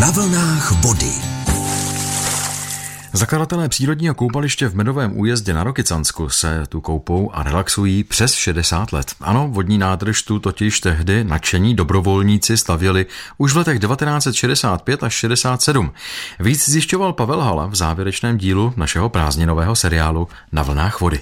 Na vlnách vody. Zakladatelé přírodního koupaliště v Medovém Újezdě na Rokycansku se tu koupou a relaxují přes 60 let. Ano, vodní nádrž tu totiž tehdy nadšení dobrovolníci stavěli už v letech 1965 až 67. Víc zjišťoval Pavel Hala v závěrečném dílu našeho prázdninového seriálu Na vlnách vody.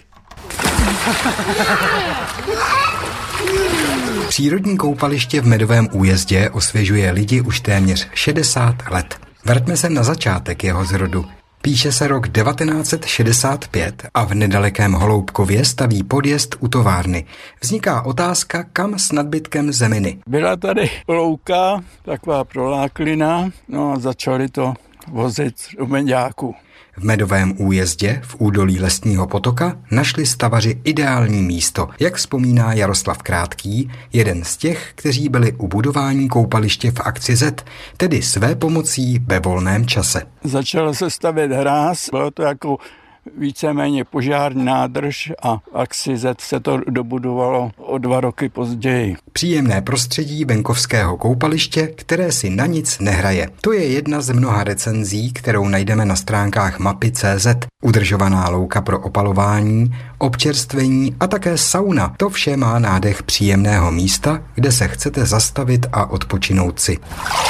Přírodní koupaliště v Medovém Újezdě osvěžuje lidi už téměř 60 let. Vraťme se na začátek jeho zrodu. Píše se rok 1965 a v nedalekém Holoubkově staví podjezd u továrny. Vzniká otázka, kam s nadbytkem zeminy. Byla tady louka, taková proláklina, no a začali to vozit do Meďáku. V Medovém Újezdě v údolí Lesního potoka našli stavaři ideální místo, jak vzpomíná Jaroslav Krátký, jeden z těch, kteří byli u budování koupaliště v akci Z, tedy své pomocí ve volném čase. Začalo se stavět hráz, bylo to jako víceméně požární nádrž a v akci Z se to dobudovalo o 2 roky později. Příjemné prostředí venkovského koupaliště, které si na nic nehraje. To je jedna z mnoha recenzí, kterou najdeme na stránkách mapy.cz. Udržovaná louka pro opalování, občerstvení a také sauna. To vše má nádech příjemného místa, kde se chcete zastavit a odpočinout si.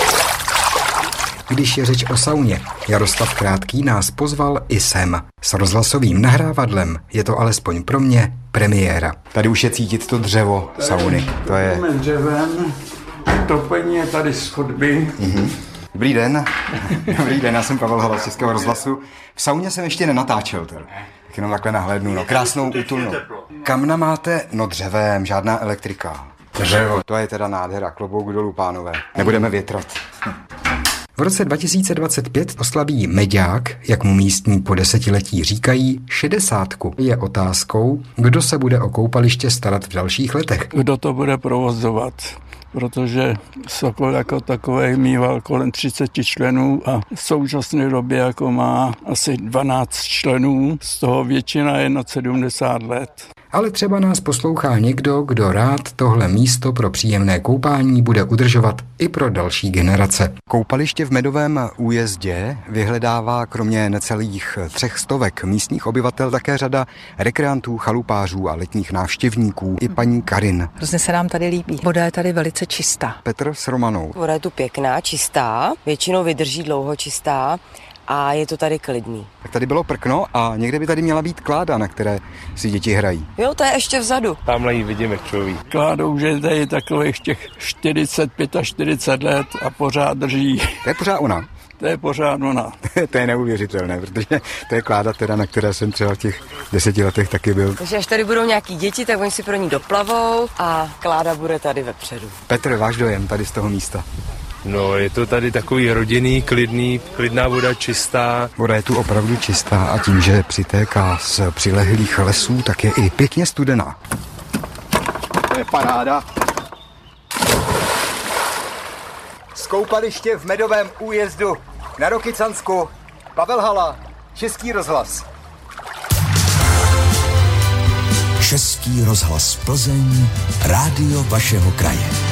Když je řeč o sauně, Jaroslav Krátký nás pozval i sem. S rozhlasovým nahrávadlem je to alespoň pro mě premiéra. Tady už je cítit to dřevo sauny. To je dřevem, topení je tady z chodby. Dobrý den. Dobrý den, já jsem Pavel Hala z Českého rozhlasu. V sauně jsem ještě nenatáčel. Tak jenom takhle nahlédnu, no. Krásnou útulnou. Kamna máte? No dřevem, žádná elektrika. Dřevo. To je teda nádhera, klobouk dolů, pánové. Nebudeme větrat. V roce 2025 oslaví Meďák, jak mu místní po desetiletí říkají, 60. Je otázkou, kdo se bude o koupaliště starat v dalších letech. Kdo to bude provozovat? Protože Sokol jako takovej mýval kolem 30 členů a v současné době jako má asi 12 členů, z toho většina je nad 70 let. Ale třeba nás poslouchá někdo, kdo rád tohle místo pro příjemné koupání bude udržovat i pro další generace. Koupaliště v Medovém Újezdě vyhledává kromě necelých 300 místních obyvatel také řada rekreantů, chalupářů a letních návštěvníků. I paní Karin. Hrozně se nám tady líbí. Voda je tady velice čistá. Petr s Romanou. Voda je tu pěkná, čistá, většinou vydrží dlouho čistá. A je to tady klidný. Tak tady bylo prkno a někde by tady měla být kláda, na které si děti hrají. Jo, to je ještě vzadu. Tamhle ji vidíme člověk. Kláda už je tady takových těch 45 a 40 let a pořád drží. To je pořád ona. To je pořád ona. To je neuvěřitelné, protože to je kláda teda, na které jsem třeba v těch 10 letech taky byl. Takže až tady budou nějaký děti, tak oni si pro ní doplavou a kláda bude tady vepředu. Petr, váš dojem tady z toho místa? No, je to tady takový rodinný, klidná voda, čistá. Voda je tu opravdu čistá a tím, že přitéká z přilehlých lesů, tak je i pěkně studená. To je paráda. Z koupaliště v Medovém Újezdu na Rokycansku Pavel Hala, Český rozhlas. Český rozhlas Plzeň, rádio vašeho kraje.